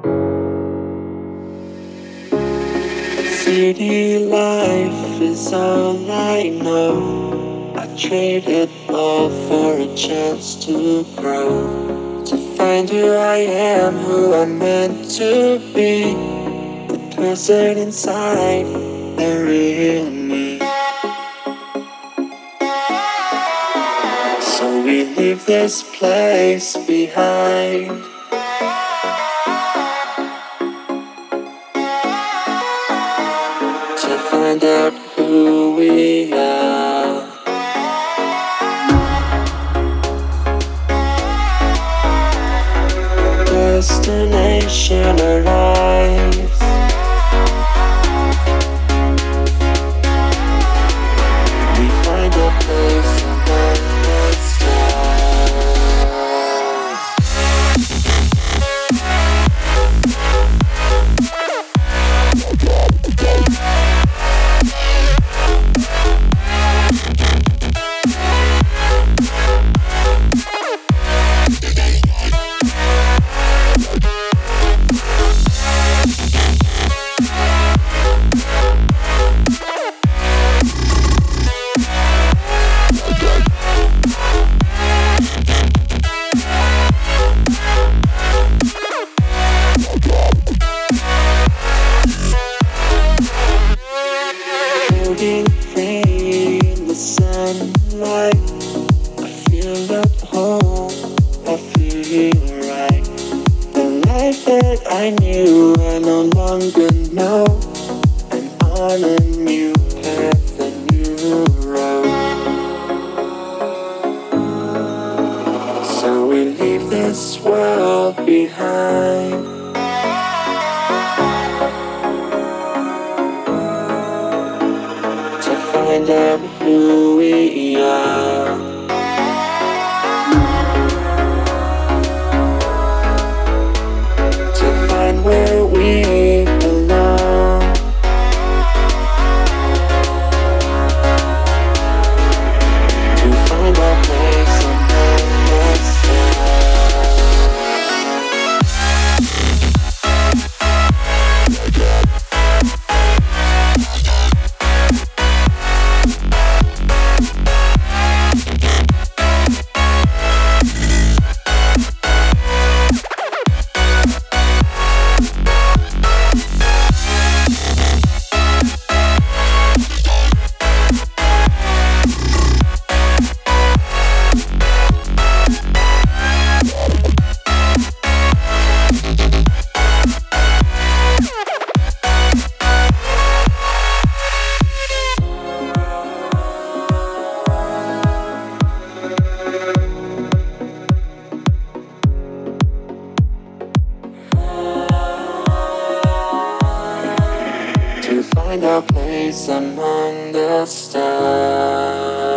City life is all I know. I traded all for a chance to grow, to find who I am, who I'm meant to be, the person inside, the real me. So we leave this place behind, to find out who we are. Destination arrives. We find a place among the stars. Floating free in the sunlight, I feel at home, I feel right. The life that I knew I no longer know. I'm on a new path, a new road. So we leave this world behind, to find out who we are. To find where we belong. To find our place among the stars. To find our place among the stars.